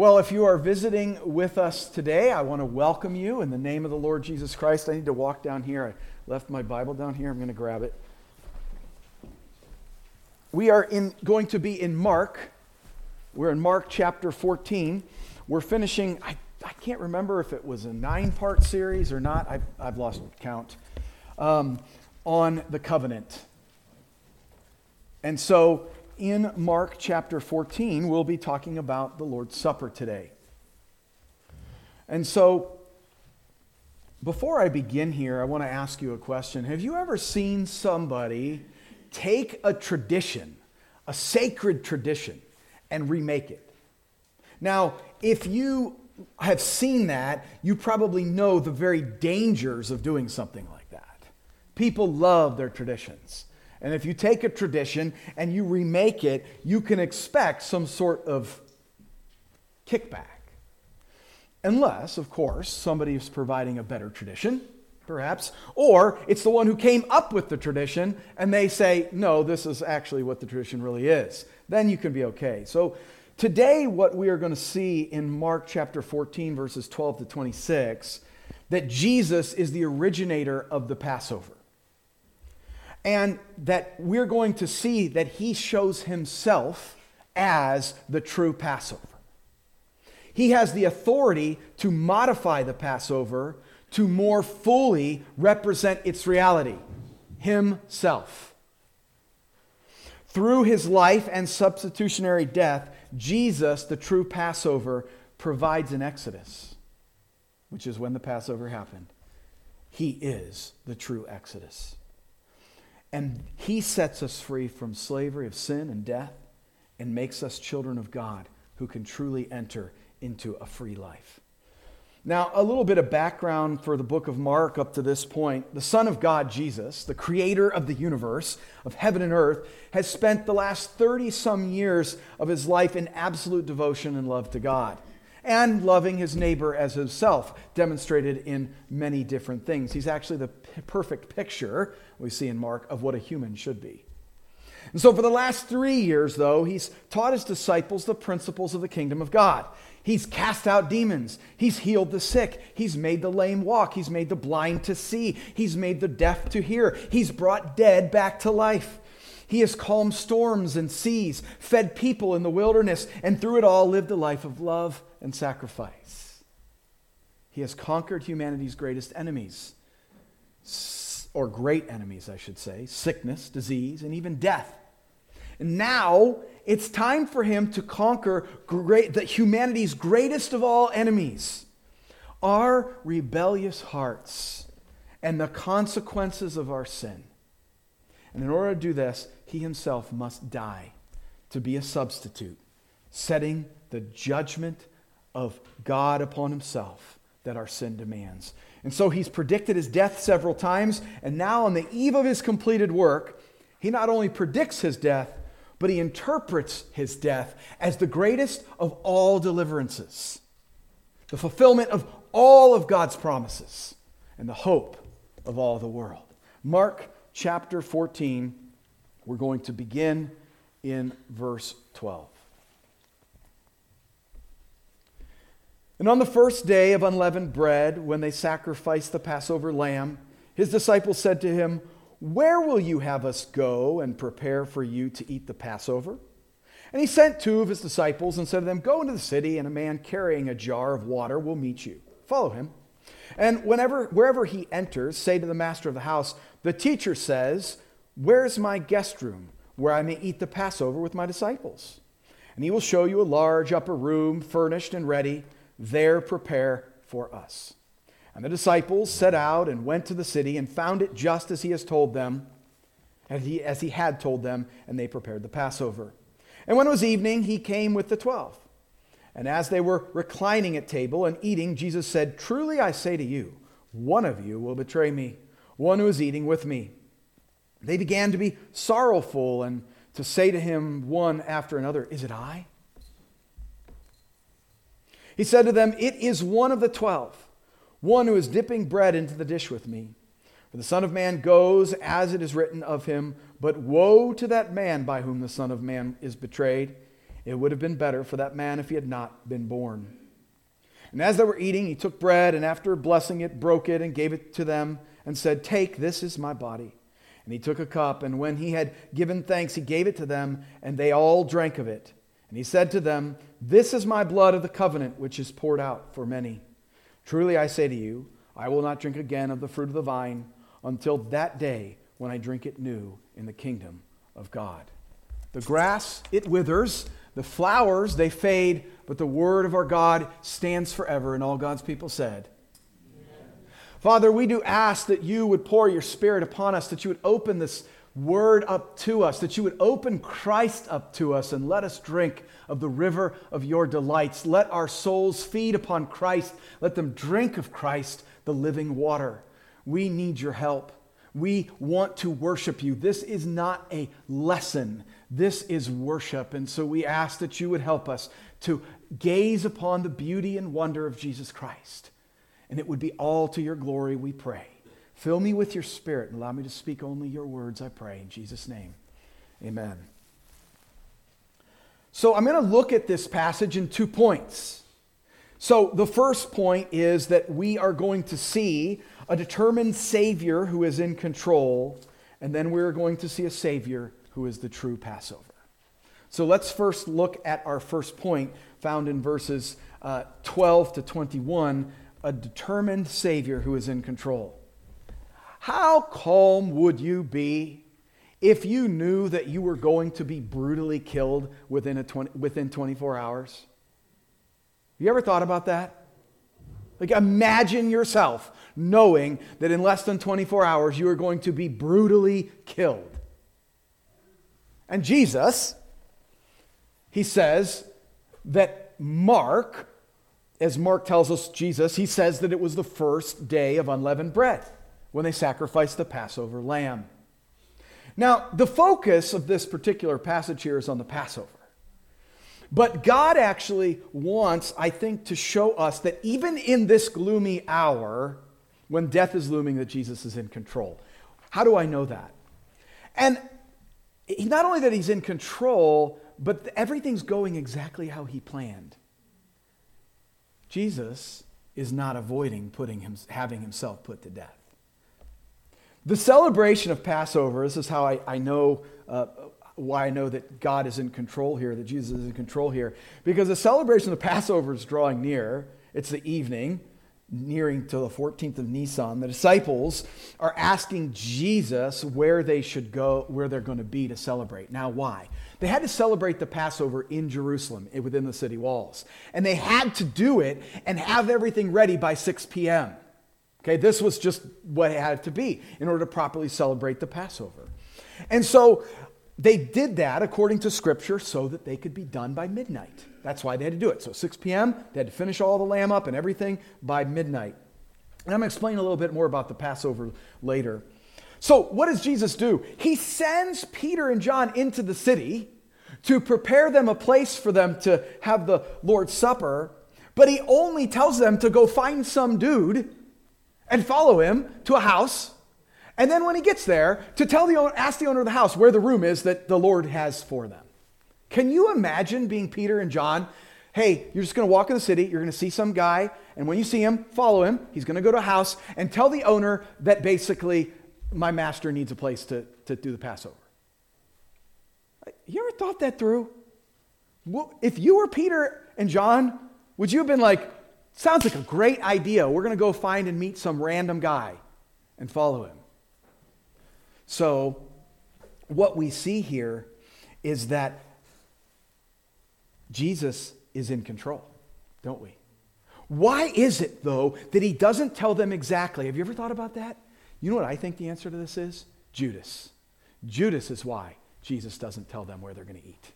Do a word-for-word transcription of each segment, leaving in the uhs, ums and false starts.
Well, if you are visiting with us today, I want to welcome you in the name of the Lord Jesus Christ. I need to walk down here. I left my Bible down here. I'm going to grab it. We are in going to be in Mark. We're in Mark chapter fourteen. We're finishing, I, I can't remember if it was a nine-part series or not. I've, I've lost count. Um, on the covenant. And so, in Mark chapter fourteen, we'll be talking about the Lord's Supper today. And so, before I begin here, I want to ask you a question. Have you ever seen somebody take a tradition, a sacred tradition, and remake it? Now, if you have seen that, you probably know the very dangers of doing something like that. People love their traditions. And if you take a tradition and you remake it, you can expect some sort of kickback. Unless, of course, somebody is providing a better tradition, perhaps, or it's the one who came up with the tradition and they say, no, this is actually what the tradition really is. Then you can be okay. So today what we are going to see in Mark chapter fourteen, verses twelve to twenty-six, that Jesus is the originator of the Passover. And that we're going to see that he shows himself as the true Passover. He has the authority to modify the Passover to more fully represent its reality, himself. Through his life and substitutionary death, Jesus, the true Passover, provides an exodus, which is when the Passover happened. He is the true exodus. And he sets us free from slavery of sin and death and makes us children of God who can truly enter into a free life. Now, a little bit of background for the book of Mark up to this point. The Son of God, Jesus, the creator of the universe, of heaven and earth, has spent the last thirty-some years of his life in absolute devotion and love to God, and loving his neighbor as himself, demonstrated in many different things. He's actually the p- perfect picture, we see in Mark, of what a human should be. And so for the last three years, though, he's taught his disciples the principles of the kingdom of God. He's cast out demons. He's healed the sick. He's made the lame walk. He's made the blind to see. He's made the deaf to hear. He's brought dead back to life. He has calmed storms and seas, fed people in the wilderness, and through it all lived a life of love and sacrifice. He has conquered humanity's greatest enemies, or great enemies, I should say, sickness, disease, and even death. And now it's time for him to conquer great, the humanity's greatest of all enemies, our rebellious hearts and the consequences of our sin. And in order to do this, he himself must die to be a substitute, setting the judgment of God upon himself that our sin demands. And so he's predicted his death several times, and now on the eve of his completed work, he not only predicts his death, but he interprets his death as the greatest of all deliverances, the fulfillment of all of God's promises, and the hope of all the world. Mark chapter fourteen, we're going to begin in verse twelve. And on the first day of unleavened bread, when they sacrificed the Passover lamb, his disciples said to him, "Where will you have us go and prepare for you to eat the Passover?" And he sent two of his disciples and said to them, "Go into the city, and a man carrying a jar of water will meet you. Follow him. And whenever, wherever he enters, say to the master of the house, 'The teacher says, where's my guest room, where I may eat the Passover with my disciples?' And he will show you a large upper room, furnished and ready. There prepare for us." And the disciples set out and went to the city and found it just as he has told them, as he, as he had told them, and they prepared the Passover. And when it was evening, he came with the twelve. And as they were reclining at table and eating, Jesus said, "Truly I say to you, one of you will betray me, one who is eating with me." They began to be sorrowful and to say to him one after another, "Is it I?" He said to them, "It is one of the twelve, one who is dipping bread into the dish with me. For the Son of Man goes as it is written of him, but woe to that man by whom the Son of Man is betrayed. It would have been better for that man if he had not been born. And as they were eating, he took bread, and after blessing it, broke it and gave it to them and said, "Take, this is my body." And he took a cup, and when he had given thanks, he gave it to them, and they all drank of it. And he said to them, "This is my blood of the covenant, which is poured out for many. Truly I say to you, I will not drink again of the fruit of the vine until that day when I drink it new in the kingdom of God." The grass, it withers. The flowers, they fade. But the word of our God stands forever. And all God's people said, Amen. Father, we do ask that you would pour your Spirit upon us, that you would open this word up to us, that you would open Christ up to us and let us drink of the river of your delights. Let our souls feed upon Christ. Let them drink of Christ, the living water. We need your help. We want to worship you. This is not a lesson. This is worship. And so we ask that you would help us to gaze upon the beauty and wonder of Jesus Christ. And it would be all to your glory, we pray. Fill me with your Spirit and allow me to speak only your words, I pray. In Jesus' name, amen. So I'm going to look at this passage in two points. So the first point is that we are going to see a determined Savior who is in control, and then we're going to see a Savior who is the true Passover. So let's first look at our first point found in verses uh, twelve to twenty-one, a determined Savior who is in control. How calm would you be if you knew that you were going to be brutally killed within, a twenty, within twenty-four hours? You ever thought about that? Like, imagine yourself knowing that in less than twenty-four hours you are going to be brutally killed. And Jesus, he says that Mark, as Mark tells us Jesus, he says that it was the first day of unleavened bread when they sacrificed the Passover lamb. Now, the focus of this particular passage here is on the Passover. But God actually wants, I think, to show us that even in this gloomy hour, when death is looming, that Jesus is in control. How do I know that? And not only that he's in control, but everything's going exactly how he planned. Jesus is not avoiding putting him, having himself put to death. The celebration of Passover, this is how I, I know, uh, why I know that God is in control here, that Jesus is in control here. Because the celebration of Passover is drawing near. It's the evening, nearing to the fourteenth of Nisan. The disciples are asking Jesus where they should go, where they're going to be to celebrate. Now, why? They had to celebrate the Passover in Jerusalem, within the city walls. And they had to do it and have everything ready by six p.m. Okay, this was just what it had to be in order to properly celebrate the Passover. And so they did that according to Scripture so that they could be done by midnight. That's why they had to do it. So six p.m., they had to finish all the lamb up and everything by midnight. And I'm going to explain a little bit more about the Passover later. So what does Jesus do? He sends Peter and John into the city to prepare them a place for them to have the Lord's Supper, but he only tells them to go find some dude and follow him to a house. And then when he gets there, to tell the owner, ask the owner of the house where the room is that the Lord has for them. Can you imagine being Peter and John? Hey, you're just going to walk in the city. You're going to see some guy. And when you see him, follow him. He's going to go to a house and tell the owner that basically my master needs a place to, to do the Passover. You ever thought that through? Well, if you were Peter and John, would you have been like, sounds like a great idea. We're going to go find and meet some random guy and follow him. So what we see here is that Jesus is in control, don't we? Why is it, though, that he doesn't tell them exactly? Have you ever thought about that? You know what I think the answer to this is? Judas. Judas is why Jesus doesn't tell them where they're going to eat.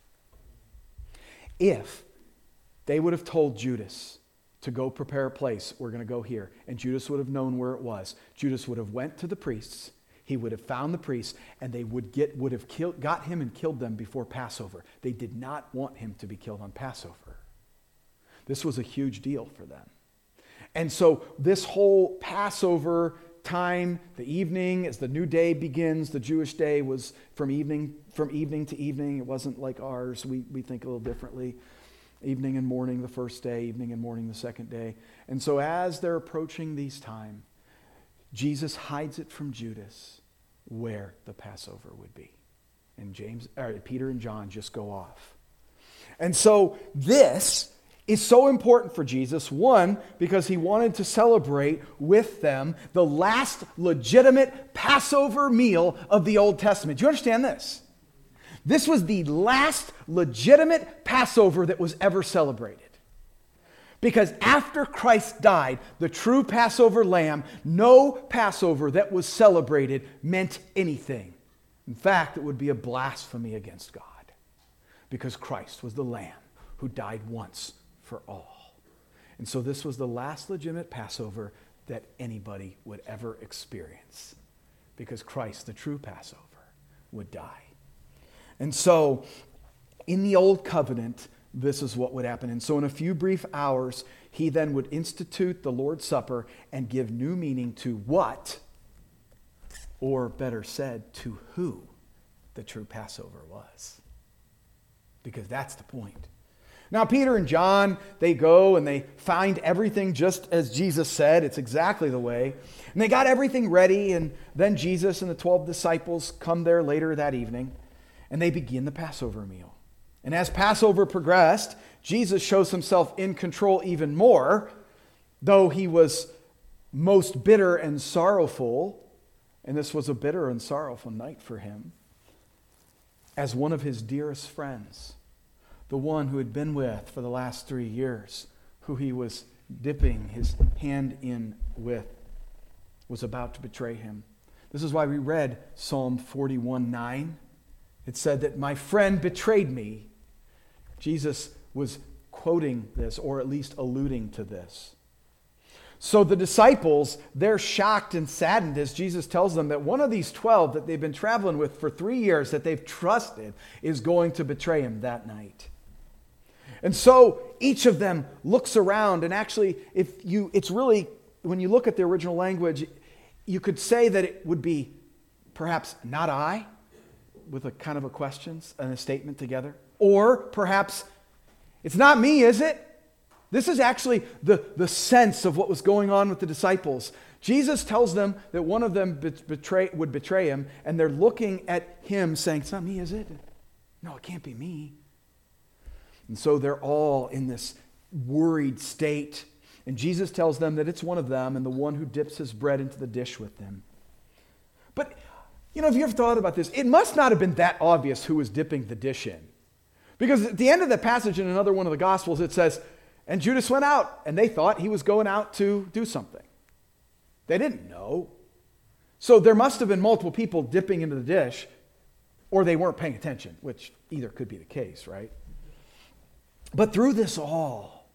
If they would have told Judas to go prepare a place, we're going to go here, and Judas would have known where it was, Judas would have went to the priests, he would have found the priests, and they would get would have killed, got him and killed them before Passover. They did not want him to be killed on Passover. This was a huge deal for them. And so this whole Passover time, the evening, as the new day begins. The Jewish day was from evening from evening to evening. It wasn't like ours. We, we think a little differently. Evening and morning the first day, evening and morning the second day. And so as they're approaching these time, Jesus hides it from Judas where the Passover would be. And James, or Peter and John just go off. And so this is so important for Jesus. One, because he wanted to celebrate with them the last legitimate Passover meal of the Old Testament. Do you understand this? This was the last legitimate Passover that was ever celebrated. Because after Christ died, the true Passover lamb, no Passover that was celebrated meant anything. In fact, it would be a blasphemy against God. Because Christ was the lamb who died once for all. And so this was the last legitimate Passover that anybody would ever experience. Because Christ, the true Passover, would die. And so, in the Old Covenant, this is what would happen. And so in a few brief hours, he then would institute the Lord's Supper and give new meaning to what, or better said, to who the true Passover was. Because that's the point. Now, Peter and John, they go and they find everything just as Jesus said. It's exactly the way. And they got everything ready, and then Jesus and the twelve disciples come there later that evening. And they begin the Passover meal. And as Passover progressed, Jesus shows himself in control even more, though he was most bitter and sorrowful, and this was a bitter and sorrowful night for him, as one of his dearest friends, the one who had been with for the last three years, who he was dipping his hand in with, was about to betray him. This is why we read Psalm forty-one nine. It said that my friend betrayed me. Jesus was quoting this, or at least alluding to this. So the disciples, they're shocked and saddened as Jesus tells them that one of these twelve that they've been traveling with for three years, that they've trusted, is going to betray him that night. And so each of them looks around, and actually, if you, it's really, when you look at the original language, you could say that it would be perhaps not I, with a kind of a question and a statement together. Or perhaps, it's not me, is it? This is actually the, the sense of what was going on with the disciples. Jesus tells them that one of them betray, would betray him, and they're looking at him saying, it's not me, is it? No, it can't be me. And so they're all in this worried state. And Jesus tells them that it's one of them, and the one who dips his bread into the dish with them. But you know, have you ever thought about this? It must not have been that obvious who was dipping the dish in. Because at the end of the passage in another one of the Gospels, it says, and Judas went out, and they thought he was going out to do something. They didn't know. So there must have been multiple people dipping into the dish, or they weren't paying attention, which either could be the case, right? But through this all,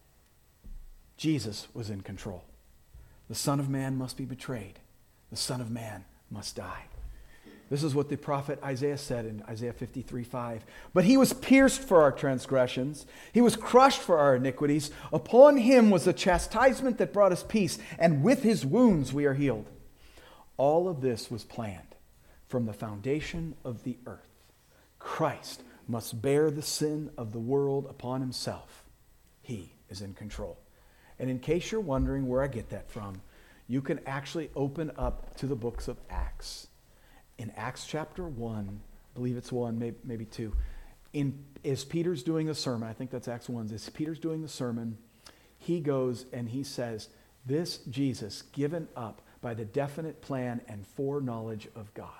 Jesus was in control. The Son of Man must be betrayed. The Son of Man must die. This is what the prophet Isaiah said in Isaiah fifty-three five. But he was pierced for our transgressions. He was crushed for our iniquities. Upon him was the chastisement that brought us peace, and with his wounds we are healed. All of this was planned from the foundation of the earth. Christ must bear the sin of the world upon himself. He is in control. And in case you're wondering where I get that from, you can actually open up to the books of Acts. In Acts chapter one, I believe it's one, maybe, maybe two, in, as Peter's doing the sermon, I think that's Acts one, as Peter's doing the sermon, he goes and he says, this Jesus given up by the definite plan and foreknowledge of God.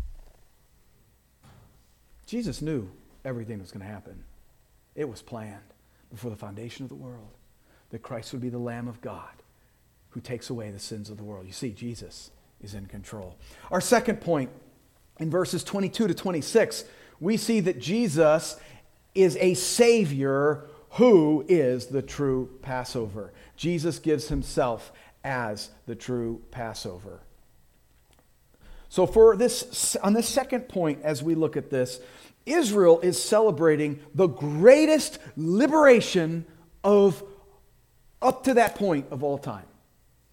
Jesus knew everything that was going to happen. It was planned before the foundation of the world that Christ would be the Lamb of God who takes away the sins of the world. You see, Jesus is in control. Our second point, in verses twenty-two to twenty-six, we see that Jesus is a Savior who is the true Passover. Jesus gives himself as the true Passover. So for this, on this second point, as we look at this, Israel is celebrating the greatest liberation of up to that point of all time.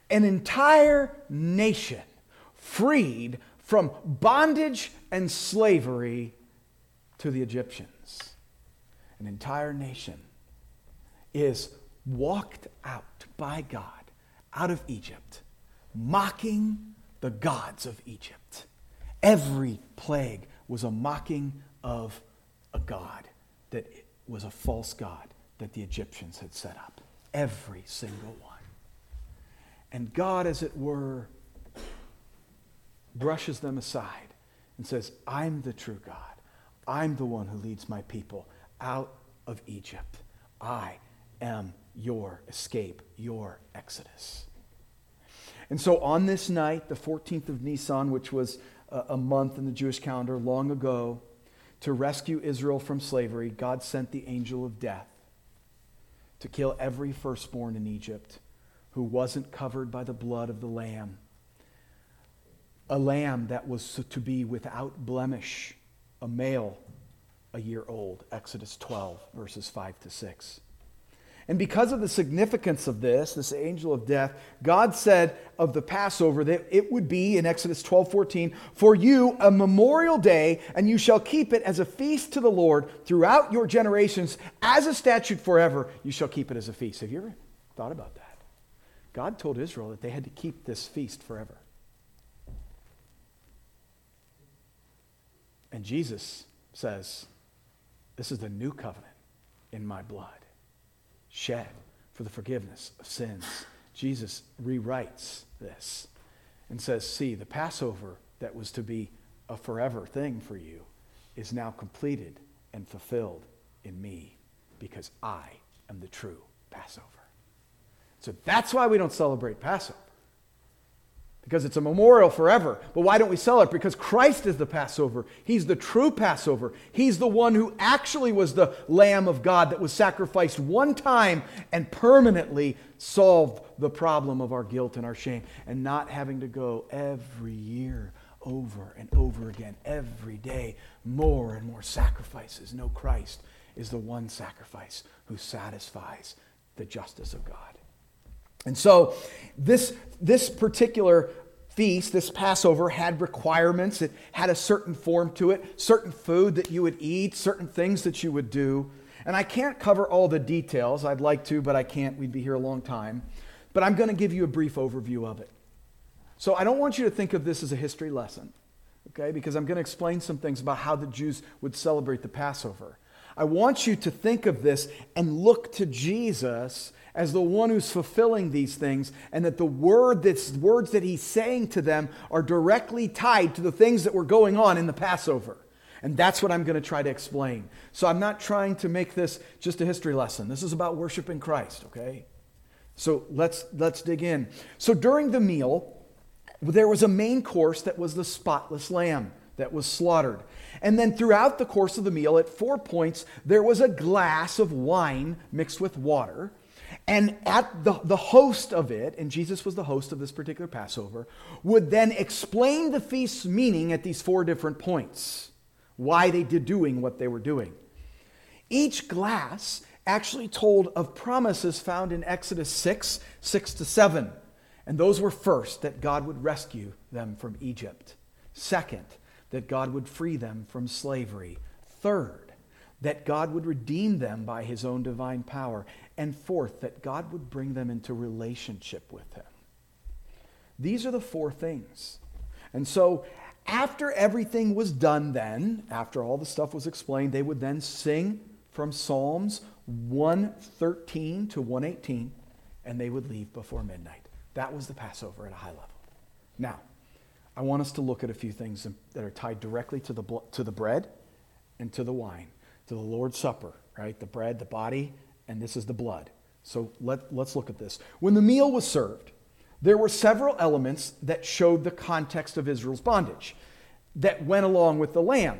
An entire nation freed from bondage and slavery to the Egyptians. An entire nation is walked out by God out of Egypt, mocking the gods of Egypt. Every plague was a mocking of a god that was a false god that the Egyptians had set up. Every single one. And God, as it were, brushes them aside and says, I'm the true God. I'm the one who leads my people out of Egypt. I am your escape, your exodus. And so on this night, the fourteenth of Nisan, which was a, a month in the Jewish calendar long ago, to rescue Israel from slavery, God sent the angel of death to kill every firstborn in Egypt who wasn't covered by the blood of the lamb. A lamb that was to be without blemish, a male, a year old. Exodus twelve, verses five to six. And because of the significance of this, this angel of death, God said of the Passover that it would be, in Exodus twelve fourteen, for you a memorial day, and you shall keep it as a feast to the Lord throughout your generations, as a statute forever. You shall keep it as a feast. Have you ever thought about that? God told Israel that they had to keep this feast forever. And Jesus says, this is the new covenant in my blood, shed for the forgiveness of sins. Jesus rewrites this and says, see, the Passover that was to be a forever thing for you is now completed and fulfilled in me, because I am the true Passover. So that's why we don't celebrate Passover, because it's a memorial forever. But why don't we celebrate? Because Christ is the Passover. He's the true Passover. He's the one who actually was the Lamb of God that was sacrificed one time and permanently solved the problem of our guilt and our shame, and not having to go every year over and over again, every day, more and more sacrifices. No, Christ is the one sacrifice who satisfies the justice of God. And so this, this particular feast, this Passover, had requirements. It had a certain form to it, certain food that you would eat, certain things that you would do. And I can't cover all the details. I'd like to, but I can't. We'd be here a long time. But I'm going to give you a brief overview of it. So I don't want you to think of this as a history lesson, okay? Because I'm going to explain some things about how the Jews would celebrate the Passover. I want you to think of this and look to Jesus as the one who's fulfilling these things, and that the word that's, words that he's saying to them are directly tied to the things that were going on in the Passover. And that's what I'm going to try to explain. So I'm not trying to make this just a history lesson. This is about worshiping Christ, okay? So let's, let's dig in. So during the meal, there was a main course that was the spotless lamb that was slaughtered. And then throughout the course of the meal, at four points, there was a glass of wine mixed with water. And at the, the host of it, and Jesus was the host of this particular Passover, would then explain the feast's meaning at these four different points, why they did doing what they were doing. Each glass actually told of promises found in Exodus six, six to seven. And those were first, that God would rescue them from Egypt. Second, that God would free them from slavery. Third, that God would redeem them by his own divine power. And fourth, that God would bring them into relationship with him. These are the four things. And so after everything was done then, after all the stuff was explained, they would then sing from Psalms one thirteen to one eighteen, and they would leave before midnight. That was the Passover at a high level. Now, I want us to look at a few things that are tied directly to the, to the bread and to the wine, to the Lord's Supper, right? The bread, the body, and this is the blood. So let, let's look at this. When the meal was served, there were several elements that showed the context of Israel's bondage that went along with the lamb.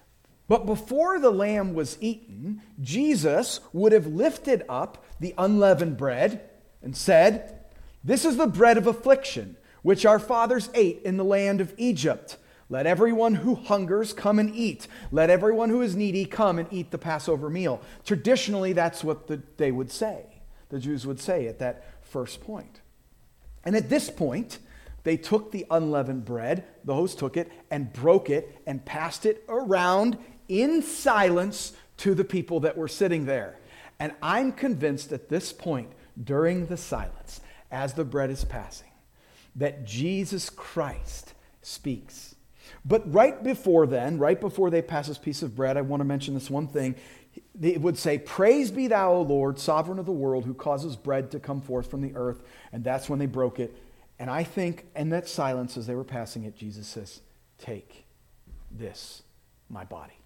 But before the lamb was eaten, Jesus would have lifted up the unleavened bread and said, "This is the bread of affliction, which our fathers ate in the land of Egypt. Let everyone who hungers come and eat. Let everyone who is needy come and eat the Passover meal." Traditionally, that's what the, they would say. The Jews would say at that first point. And at this point, they took the unleavened bread, the host took it and broke it and passed it around in silence to the people that were sitting there. And I'm convinced at this point, during the silence, as the bread is passing, that Jesus Christ speaks. But right before then, right before they pass this piece of bread, I want to mention this one thing. It would say, "Praise be thou, O Lord, sovereign of the world, who causes bread to come forth from the earth." And that's when they broke it. And I think in that silence as they were passing it, Jesus says, "Take this, my body."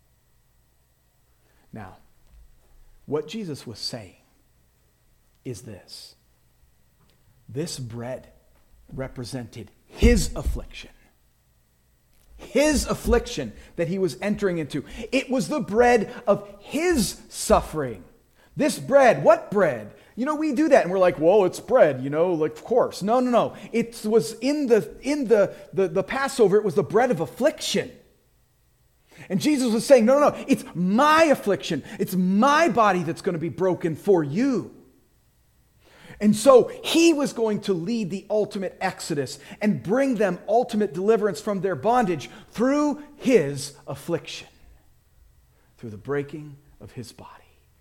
Now, what Jesus was saying is this. This bread represented his affliction. His affliction that he was entering into. It was the bread of his suffering. This bread, what bread? You know, we do that and we're like, "Whoa, it's bread," you know, like, of course. No, no, no. It was in the in the, the, the Passover, it was the bread of affliction. And Jesus was saying, no, no, no, it's my affliction. It's my body that's going to be broken for you. And so he was going to lead the ultimate exodus and bring them ultimate deliverance from their bondage through his affliction, through the breaking of his body.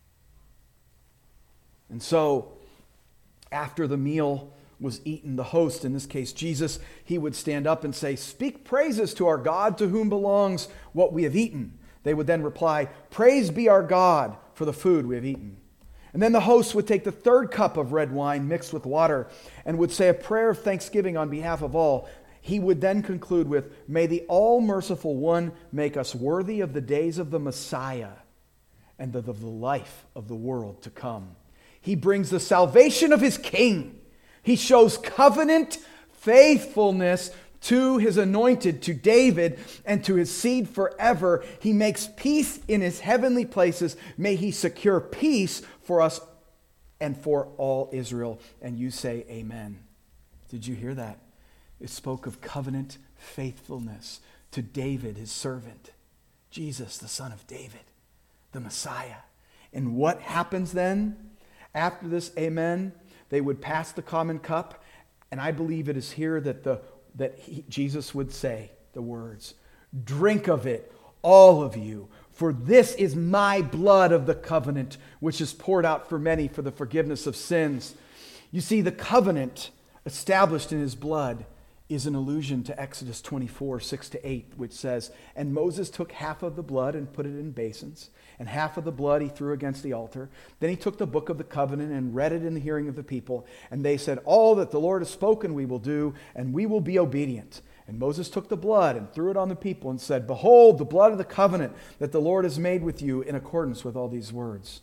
And so after the meal was eaten, the host, in this case Jesus, he would stand up and say, "Speak praises to our God, to whom belongs what we have eaten." They would then reply, "Praise be our God for the food we have eaten." And then the host would take the third cup of red wine mixed with water and would say a prayer of thanksgiving on behalf of all. He would then conclude with, "May the all-merciful one make us worthy of the days of the Messiah and of the life of the world to come." He brings the salvation of his king. He shows covenant faithfulness to his anointed, to David, and to his seed forever. He makes peace in his heavenly places. May he secure peace for us and for all Israel. And you say amen. Did you hear that? It spoke of covenant faithfulness to David, his servant. Jesus, the son of David, the Messiah. And what happens then? After this amen, they would pass the common cup. And I believe it is here that the that he, Jesus would say the words, "Drink of it, all of you, for this is my blood of the covenant, which is poured out for many for the forgiveness of sins." You see, the covenant established in his blood is an allusion to Exodus twenty-four, six to eight, which says, "And Moses took half of the blood and put it in basins, and half of the blood he threw against the altar. Then he took the book of the covenant and read it in the hearing of the people. And they said, 'All that the Lord has spoken we will do, and we will be obedient.' And Moses took the blood and threw it on the people and said, 'Behold, the blood of the covenant that the Lord has made with you in accordance with all these words.'"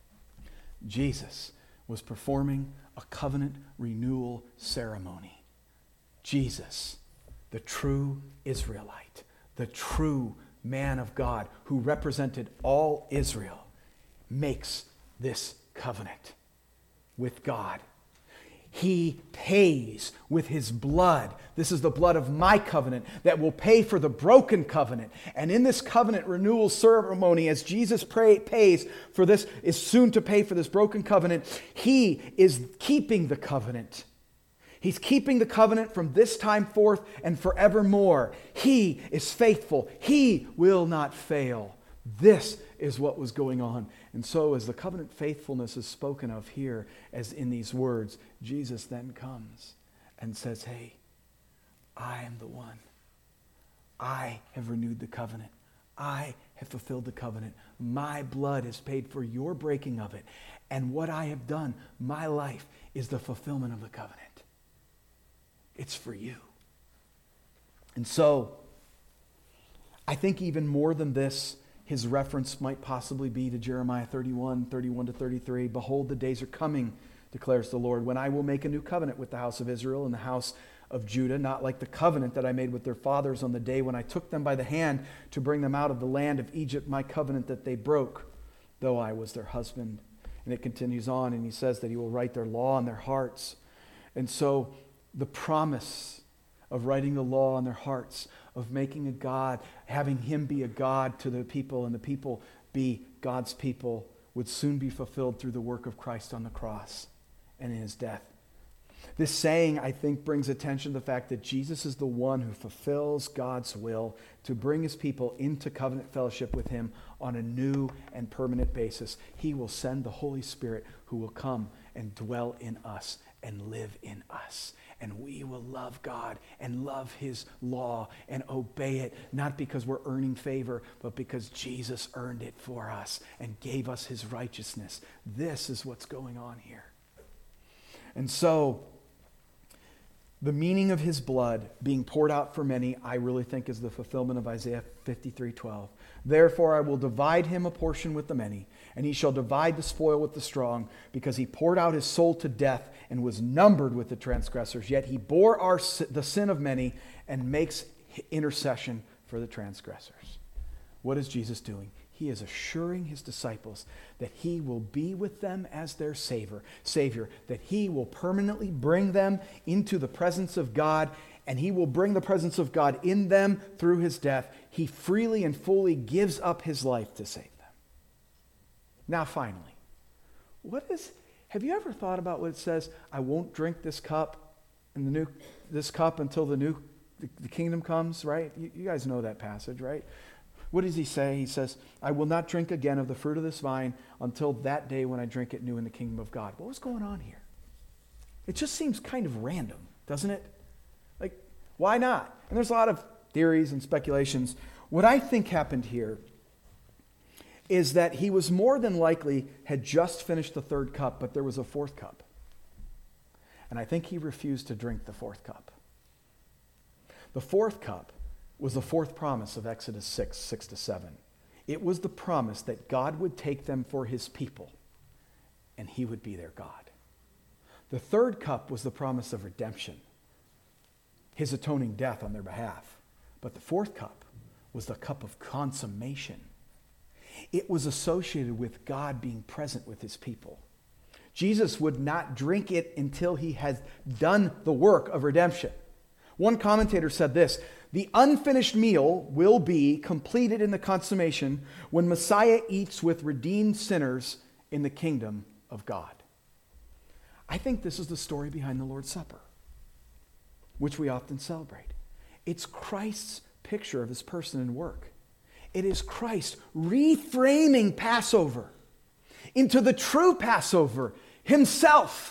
Jesus was performing a covenant renewal ceremony. Jesus, the true Israelite, the true man of God who represented all Israel, makes this covenant with God. He pays with his blood. This is the blood of my covenant that will pay for the broken covenant. And in this covenant renewal ceremony, as Jesus pray, pays for this, is soon to pay for this broken covenant, he is keeping the covenant. He's keeping the covenant from this time forth and forevermore. He is faithful. He will not fail. This is what was going on. And so as the covenant faithfulness is spoken of here, as in these words, Jesus then comes and says, "Hey, I am the one. I have renewed the covenant. I have fulfilled the covenant. My blood has paid for your breaking of it. And what I have done, my life, is the fulfillment of the covenant. It's for you." And so, I think even more than this, his reference might possibly be to Jeremiah thirty-one, thirty-one to thirty-three. "Behold, the days are coming, declares the Lord, when I will make a new covenant with the house of Israel and the house of Judah, not like the covenant that I made with their fathers on the day when I took them by the hand to bring them out of the land of Egypt, my covenant that they broke, though I was their husband." And it continues on, and he says that he will write their law on their hearts. And so, the promise of writing the law on their hearts, of making a God, having him be a God to the people and the people be God's people, would soon be fulfilled through the work of Christ on the cross and in his death. This saying, I think, brings attention to the fact that Jesus is the one who fulfills God's will to bring his people into covenant fellowship with him on a new and permanent basis. He will send the Holy Spirit who will come and dwell in us and live in us. And we will love God and love his law and obey it, not because we're earning favor, but because Jesus earned it for us and gave us his righteousness. This is what's going on here. And so, the meaning of his blood being poured out for many, I really think, is the fulfillment of Isaiah fifty-three twelve. Therefore I will divide him a portion with the many, and he shall divide the spoil with the strong, because he poured out his soul to death and was numbered with the transgressors. Yet he bore our, the sin of many and makes intercession for the transgressors. What is Jesus doing? He is assuring his disciples that he will be with them as their savior, savior, that he will permanently bring them into the presence of God, and he will bring the presence of God in them through his death. He freely and fully gives up his life to save them. Now, finally, what is, have you ever thought about what it says, I won't drink this cup and the new this cup until the new the, the kingdom comes, right? You, you guys know that passage, right? What does he say? He says, I will not drink again of the fruit of this vine until that day when I drink it new in the kingdom of God. What was going on here? It just seems kind of random, doesn't it? Like, why not? And there's a lot of theories and speculations. What I think happened here is that he was more than likely had just finished the third cup, but there was a fourth cup. And I think he refused to drink the fourth cup. The fourth cup was the fourth promise of Exodus six, six to seven. It was the promise that God would take them for his people, and he would be their God. The third cup was the promise of redemption, his atoning death on their behalf. But the fourth cup was the cup of consummation. It was associated with God being present with his people. Jesus would not drink it until he has done the work of redemption. One commentator said this, the unfinished meal will be completed in the consummation when Messiah eats with redeemed sinners in the kingdom of God. I think this is the story behind the Lord's Supper, which we often celebrate. It's Christ's picture of his person and work. It is Christ reframing Passover into the true Passover himself.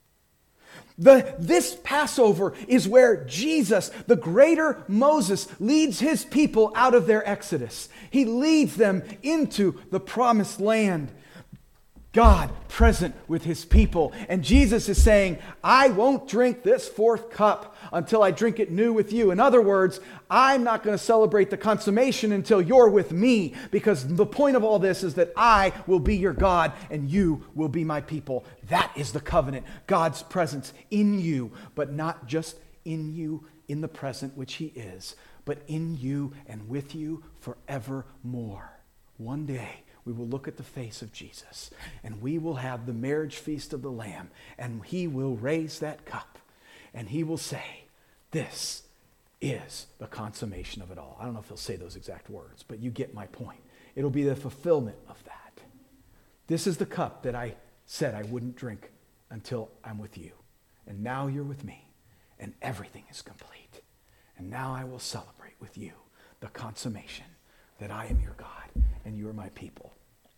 The, this Passover is where Jesus, the greater Moses, leads his people out of their exodus. He leads them into the promised land. God present with his people. And Jesus is saying, I won't drink this fourth cup until I drink it new with you. In other words, I'm not going to celebrate the consummation until you're with me, because the point of all this is that I will be your God and you will be my people. That is the covenant, God's presence in you, but not just in you in the present, which he is, but in you and with you forevermore. One day, we will look at the face of Jesus, and we will have the marriage feast of the Lamb, and he will raise that cup, and he will say, this is the consummation of it all. I don't know if he'll say those exact words, but you get my point. It'll be the fulfillment of that. This is the cup that I said I wouldn't drink until I'm with you. And now you're with me, and everything is complete. And now I will celebrate with you the consummation that I am your God and you are my people.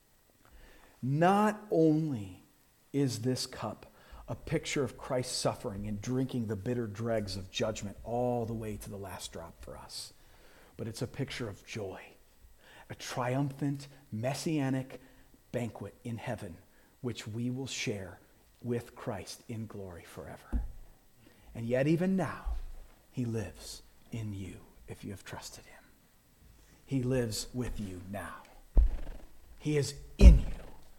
Not only is this cup a picture of Christ's suffering and drinking the bitter dregs of judgment all the way to the last drop for us, but it's a picture of joy, a triumphant, messianic banquet in heaven, which we will share with Christ in glory forever. And yet even now, he lives in you if you have trusted him. He lives with you now. He is in you.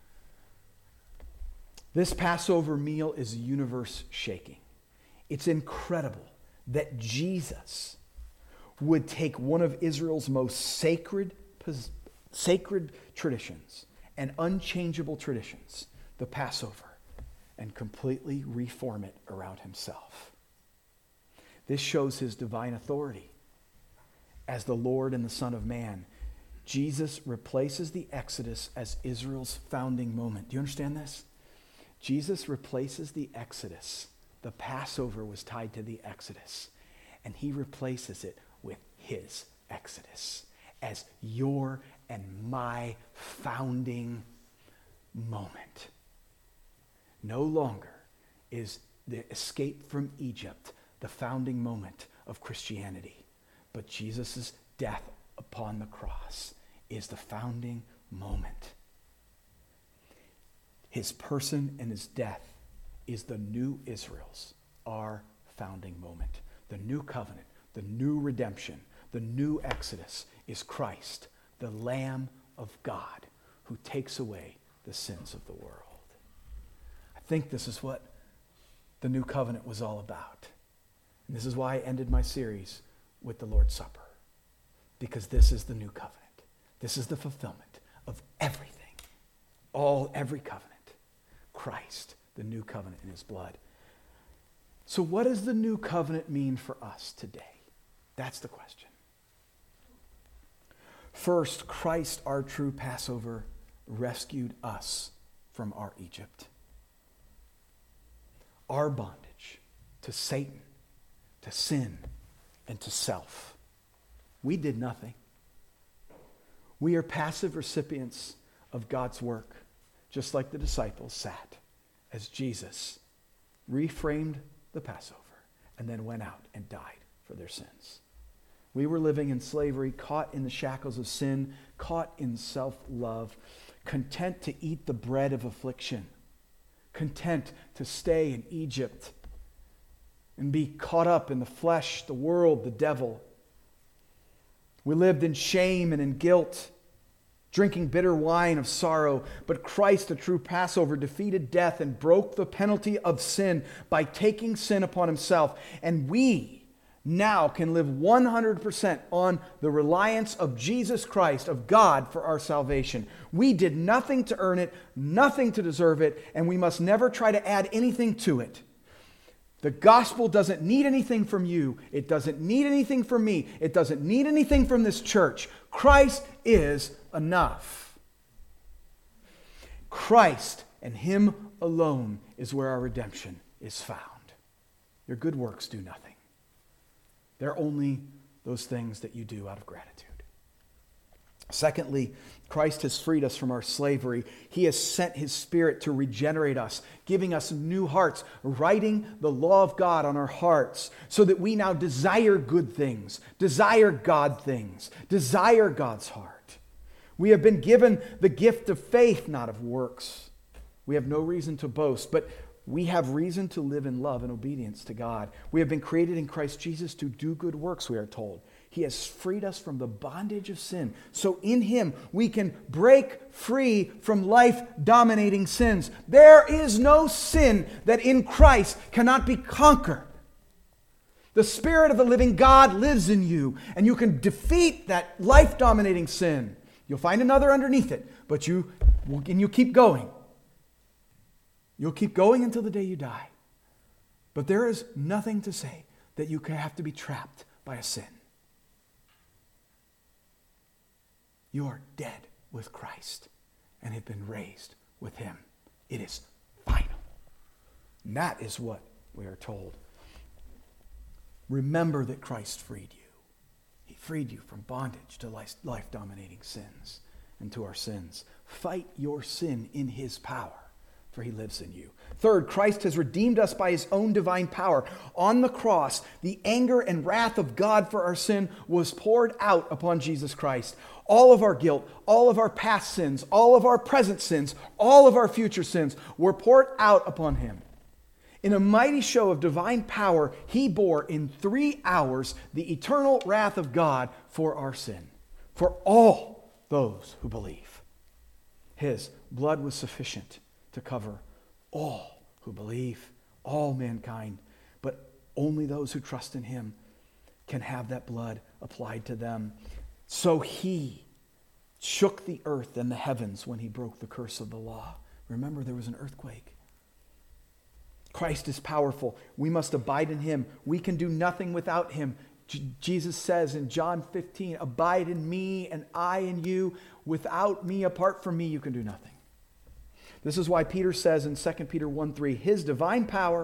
This Passover meal is universe-shaking. It's incredible that Jesus would take one of Israel's most sacred, sacred traditions and unchangeable traditions, the Passover, and completely reform it around himself. This shows his divine authority as the Lord and the Son of Man. Jesus replaces the Exodus as Israel's founding moment. Do you understand this? Jesus replaces the Exodus, The Passover was tied to the Exodus, and he replaces it with his Exodus as your and my founding moment. No longer is the escape from Egypt the founding moment of Christianity, but Jesus' death upon the cross is the founding moment. His person and his death is the new Israel's, our founding moment. The new covenant, the new redemption, the new Exodus is Christ, the Lamb of God, who takes away the sins of the world. I think this is what the new covenant was all about. And this is why I ended my series with the Lord's Supper. Because this is the new covenant. This is the fulfillment of everything. All, every covenant. Christ, the new covenant in his blood. So what does the new covenant mean for us today? That's the question. First, Christ, our true Passover, rescued us from our Egypt. Our bondage to Satan, to sin, and to self. We did nothing. We are passive recipients of God's work, just like the disciples sat as Jesus reframed the Passover and then went out and died for their sins. We were living in slavery, caught in the shackles of sin, caught in self-love, content to eat the bread of affliction, content to stay in Egypt and be caught up in the flesh, the world, the devil. We lived in shame and in guilt, drinking bitter wine of sorrow. But Christ, the true Passover, defeated death and broke the penalty of sin by taking sin upon himself. And we now can live one hundred percent on the reliance of Jesus Christ, of God, for our salvation. We did nothing to earn it, nothing to deserve it, and we must never try to add anything to it. The gospel doesn't need anything from you. It doesn't need anything from me. It doesn't need anything from this church. Christ is enough. Christ and him alone is where our redemption is found. Your good works do nothing. They're only those things that you do out of gratitude. Secondly, Christ has freed us from our slavery. He has sent his Spirit to regenerate us, giving us new hearts, writing the law of God on our hearts so that we now desire good things, desire God things, desire God's heart. We have been given the gift of faith, not of works. We have no reason to boast, but we have reason to live in love and obedience to God. We have been created in Christ Jesus to do good works, we are told. He has freed us from the bondage of sin. So in him, we can break free from life-dominating sins. There is no sin that in Christ cannot be conquered. The Spirit of the living God lives in you, and you can defeat that life-dominating sin. You'll find another underneath it, but you, and you keep going. You'll keep going until the day you die. But there is nothing to say that you have to be trapped by a sin. You are dead with Christ and have been raised with him. It is final. And that is what we are told. Remember that Christ freed you. He freed you from bondage to life-dominating sins and to our sins. Fight your sin in his power, for he lives in you. Third, Christ has redeemed us by his own divine power. On the cross, the anger and wrath of God for our sin was poured out upon Jesus Christ. All of our guilt, all of our past sins, all of our present sins, all of our future sins were poured out upon him. In a mighty show of divine power, he bore in three hours the eternal wrath of God for our sin, for all those who believe. His blood was sufficient to cover all who believe, all mankind, but only those who trust in him can have that blood applied to them. So he shook the earth and the heavens when he broke the curse of the law. Remember, there was an earthquake. Christ is powerful. We must abide in him. We can do nothing without him. J- Jesus says in John fifteen, abide in me and I in you. Without me, apart from me, you can do nothing. This is why Peter says in Second Peter one three, his divine power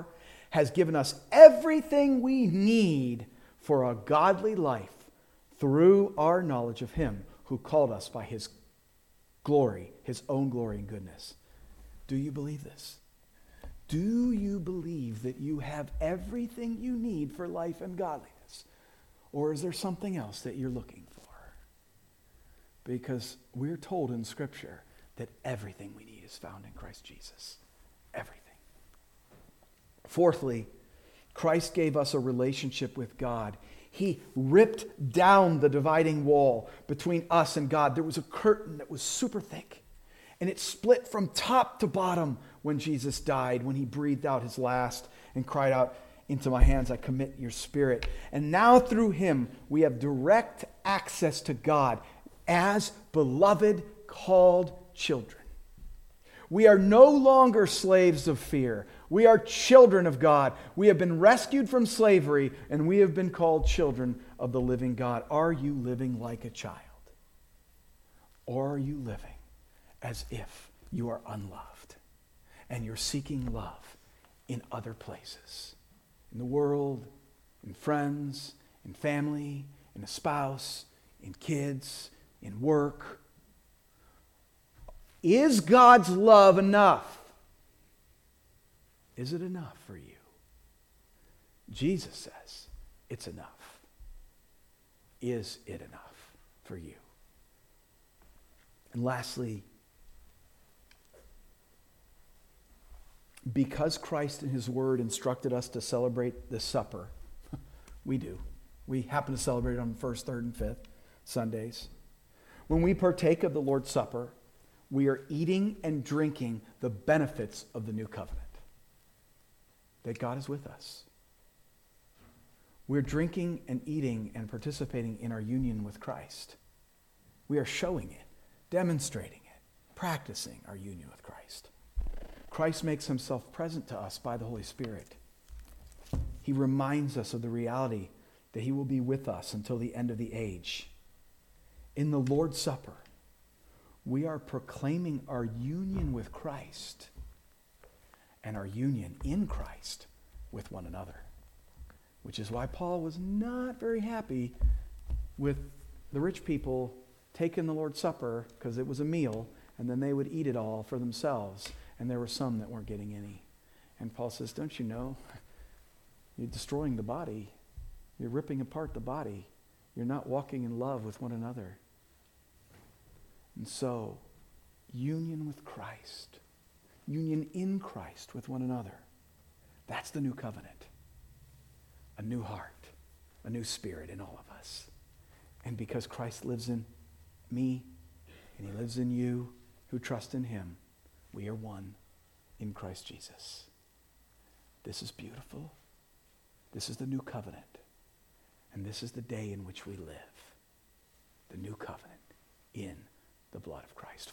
has given us everything we need for a godly life through our knowledge of him who called us by his glory, his own glory and goodness. Do you believe this? Do you believe that you have everything you need for life and godliness? Or is there something else that you're looking for? Because we're told in Scripture that everything we need is found in Christ Jesus. Everything. Fourthly, Christ gave us a relationship with God. He ripped down the dividing wall between us and God. There was a curtain that was super thick, and it split from top to bottom when Jesus died, when he breathed out his last and cried out, "Into my hands I commit your spirit." And now through him we have direct access to God as beloved, called children. We are no longer slaves of fear. We are children of God. We have been rescued from slavery, and we have been called children of the living God. Are you living like a child? Or are you living as if you are unloved and you're seeking love in other places? In the world, in friends, in family, in a spouse, in kids, in work. Is God's love enough? Is it enough for you? Jesus says it's enough. Is it enough for you? And lastly, because Christ in his word instructed us to celebrate the supper, we do. We happen to celebrate it on first, third, and fifth Sundays. When we partake of the Lord's Supper, we are eating and drinking the benefits of the new covenant. That God is with us. We're drinking and eating and participating in our union with Christ. We are showing it, demonstrating it, practicing our union with Christ. Christ makes himself present to us by the Holy Spirit. He reminds us of the reality that he will be with us until the end of the age. In the Lord's Supper, we are proclaiming our union with Christ and our union in Christ with one another. Which is why Paul was not very happy with the rich people taking the Lord's Supper, because it was a meal, and then they would eat it all for themselves, and there were some that weren't getting any. And Paul says, don't you know, you're destroying the body. You're ripping apart the body. You're not walking in love with one another. And so, union with Christ, union in Christ with one another, that's the new covenant. A new heart, a new spirit in all of us. And because Christ lives in me, and he lives in you who trust in him, we are one in Christ Jesus. This is beautiful. This is the new covenant. And this is the day in which we live. The new covenant in the blood of Christ.